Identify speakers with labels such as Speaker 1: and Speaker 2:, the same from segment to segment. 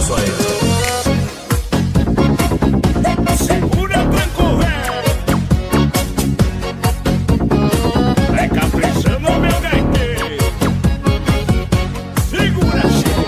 Speaker 1: isso aí.
Speaker 2: Segura tranco, vai caprichando, meu gaiteiro. Segura,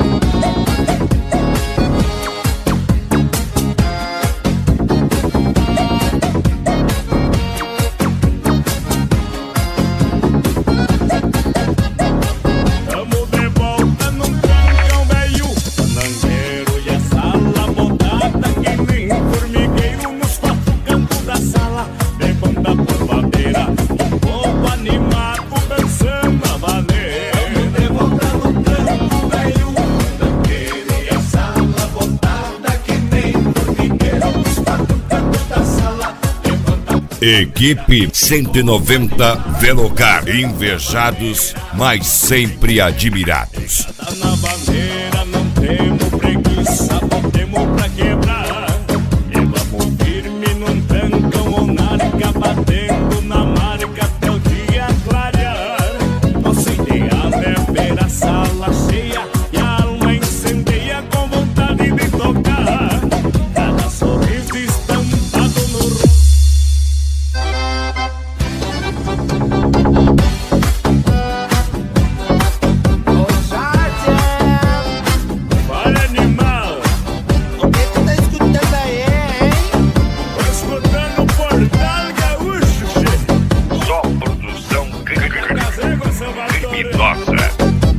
Speaker 2: tamo de volta num caminhão velho, mangueiro e a sala botada que nem formigueiro nos quatro cantos da sala. Levanta por bandeira, o povo animado dançando a vaneira. Tamo de volta num caminhão velho, mangueiro e a sala botada que nem formigueiro nos quatro cantos da sala.
Speaker 3: Equipe 190 Velocar, invejados, mas sempre admirados.
Speaker 2: Tá na bandeira, não temos preguiça, botemos pra quebrar. E vamos firme num tancão ou narca, batendo na marca até o dia clarear. Nossa ideia é ver a sala cheia e a alma incendeia com vontade de tocar. Cada sorriso estampado no rosto. Fala, animal,
Speaker 4: O que tu tá escutando aí, hein?
Speaker 2: tô escutando o Portal Gaúcho, che.
Speaker 3: Só produção
Speaker 2: Casego, Salvador.
Speaker 3: criminosa.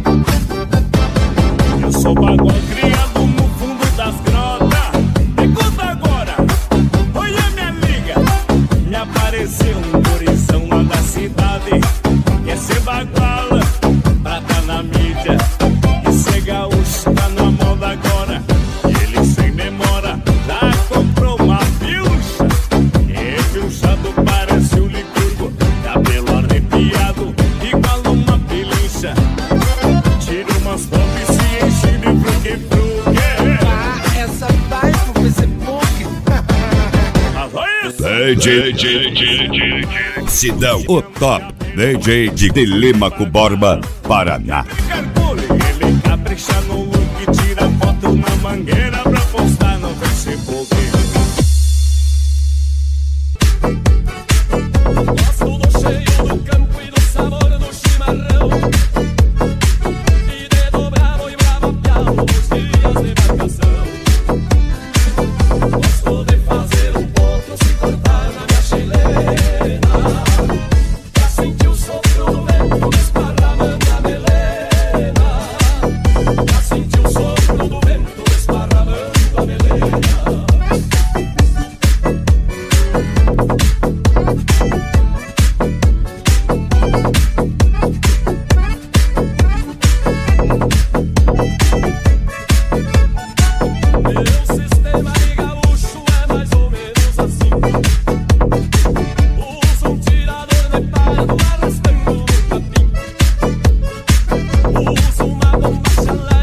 Speaker 2: Eu sou bagual criado no fundo das grotas. Escuta agora, olha minha amiga. Me apareceu um gurizão lá da cidade. Quer ser bagual pra tá na mídia. E ser gaúcho tá na moda agora. Ele sem memória já comprou uma pilcha. E pilchado parece o licurgo, cabelo arrepiado igual uma pilincha. Tira umas fotos e se enche de fruque-fruque.
Speaker 4: Ah, essa vai pro Facebook.
Speaker 2: Mas olha isso!
Speaker 3: Sidão, o top DJ de Telêmaco Borba, Paraná.
Speaker 2: Carpule, ele capricha no look, tira foto na mangueira pra postar no Facebook. Gosto do cheiro do campo e do sabor do chimarrão. E de dobrado e bravo pialo nos dias de vacação. Gosto de fazer um ponto se cortar na minha chilena. Já senti o sopro do vento desparramando a melena. Já senti o sopro do vento desparramando a melena. Meu sistema de gaúcho é mais ou menos assim. Uso um tirador de pardo arrastando o capim. Uso uma bomba chalé